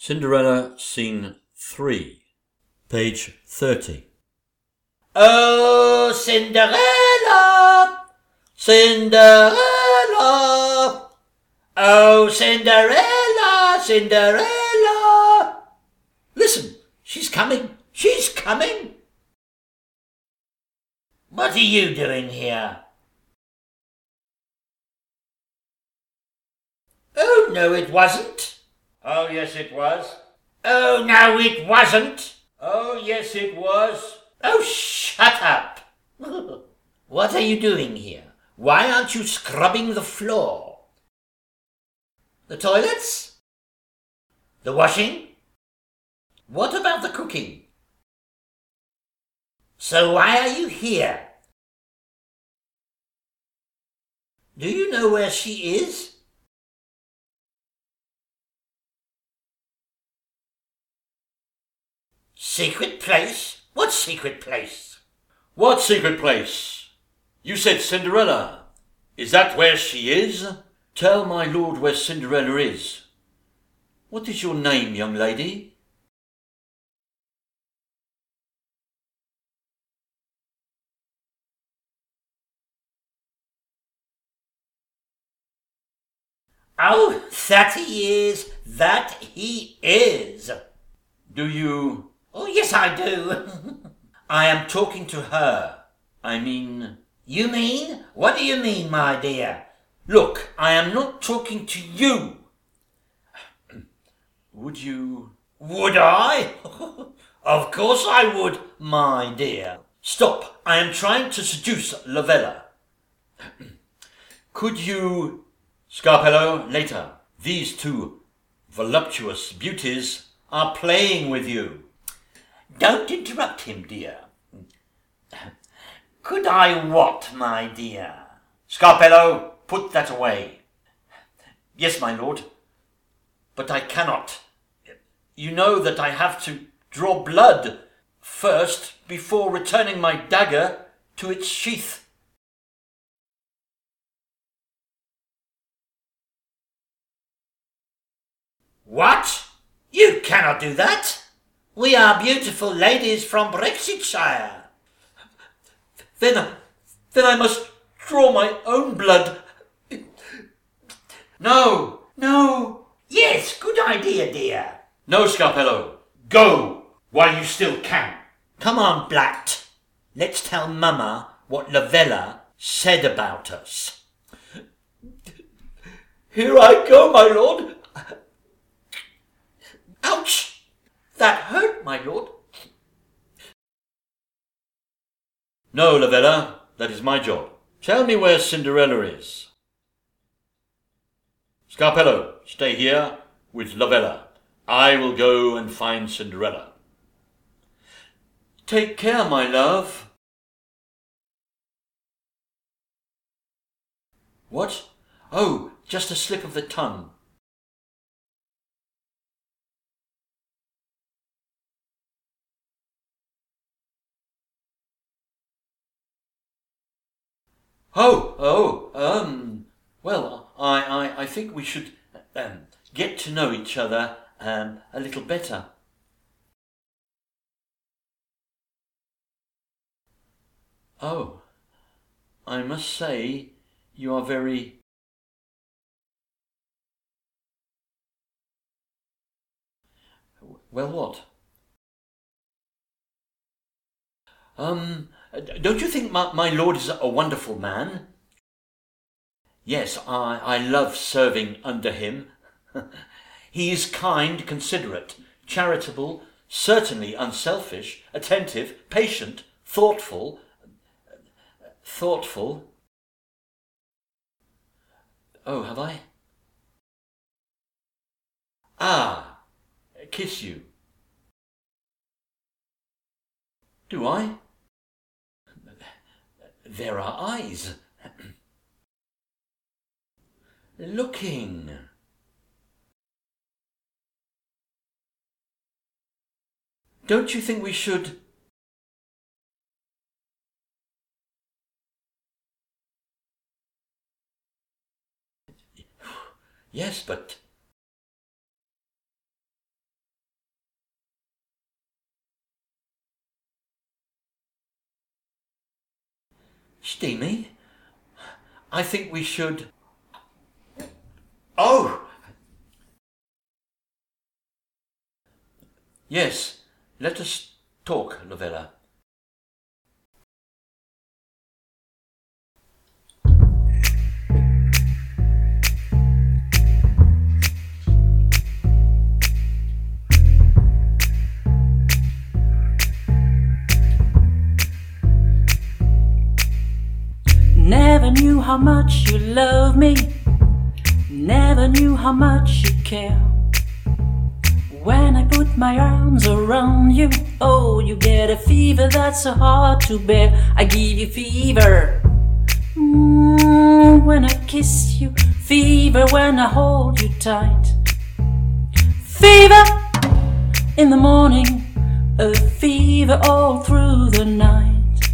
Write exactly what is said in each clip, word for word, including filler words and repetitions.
Cinderella, Scene three, page thirty. Oh, Cinderella, Cinderella, oh, Cinderella, Cinderella. Listen, she's coming, she's coming. What are you doing here? Oh, no, it wasn't. Oh, yes, it was. Oh, no, it wasn't. Oh, yes, it was. Oh, shut up. What are you doing here? Why aren't you scrubbing the floor? The toilets? The washing? What about the cooking? So why are you here? Do you know where she is? Secret place? What secret place? What secret place? You said Cinderella. Is that where she is? Tell my lord where Cinderella is. What is your name, young lady? Oh, that he is, that he is. Do you... Oh, yes, I do. I am talking to her. I mean... You mean? What do you mean, my dear? Look, I am not talking to you. Would you... Would I? Of course I would, my dear. Stop, I am trying to seduce Lavella. Could you... Scarpello, later. These two voluptuous beauties are playing with you. Don't interrupt him, dear. Could I what, my dear? Scarpello, put that away. Yes, my lord, but I cannot. You know that I have to draw blood first before returning my dagger to its sheath. What? You cannot do that. We are beautiful ladies from Brexitshire. Then, I, then I must draw my own blood. No, no. Yes, good idea, dear. No, Scarpello. Go while you still can. Come on, Blatt. Let's tell Mama what Lavella said about us. Here I go, my lord. Ouch! That hurt, my lord. No, Lavella, that is my job. Tell me where Cinderella is. Scarpello, stay here with Lavella. I will go and find Cinderella. Take care, my love. What? Oh, just a slip of the tongue. Oh, oh, um, well, I, I, I think we should um, get to know each other um, a little better. Oh, I must say you are very... Well, what? Um, don't you think my, my lord is a wonderful man? Yes, I, I love serving under him. He is kind, considerate, charitable, certainly unselfish, attentive, patient, thoughtful, thoughtful. Oh, have I? Ah, kiss you. Do I? There are eyes. Looking. Don't you think we should... Yes, but Steamy, I think we should... Oh! Yes, let us talk, Lovella. Never knew how much you love me, never knew how much you care. When I put my arms around you, oh, you get a fever that's so hard to bear. I give you fever mm, when I kiss you, fever when I hold you tight. Fever in the morning, a fever all through the night.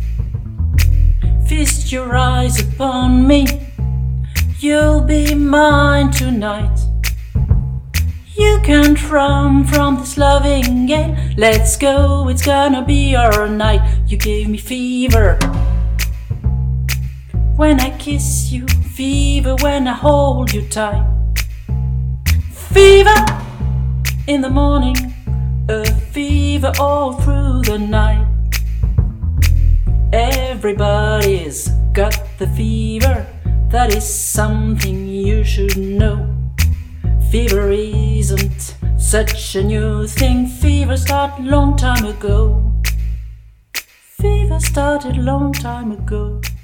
Feast your eyes upon me, you'll be mine tonight. You can't run from this loving game. Let's go, it's gonna be our night. You gave me fever when I kiss you, fever when I hold you tight. Fever in the morning, a fever all through the night. Everybody's got the fever, that is something you should know. Fever isn't such a new thing, fever started long time ago. Fever started long time ago.